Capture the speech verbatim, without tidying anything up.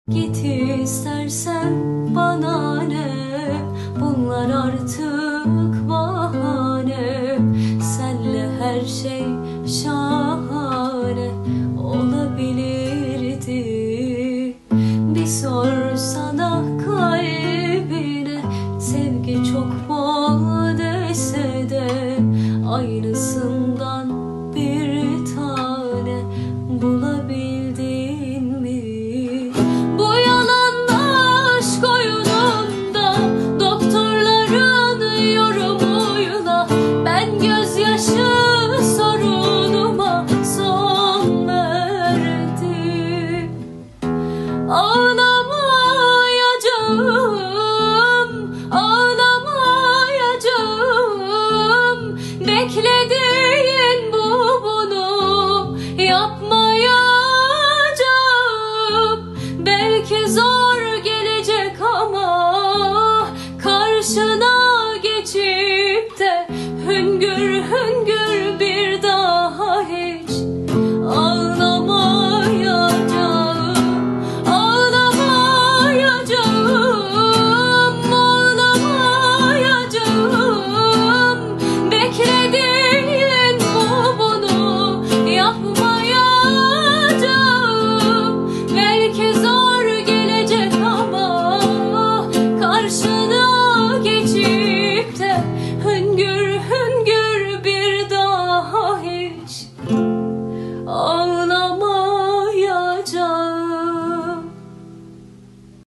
Git istersen bana ne, bunlar artık bahane. Senle her şey şahane olabilirdi. Bir sorsana kalbine, sevgi çok bol dese de aynısından bir tane bulabildin mi? Bu yalan aşk oyununda, doktorların yorumuyla ben gözyaşı sorunuma son verdim. Ağlamayacağım, ağlamayacağım. Beklediğin bu, bunu yapmayacağım. Belki zor gelecek ama karşına geçip de hüngür hüngür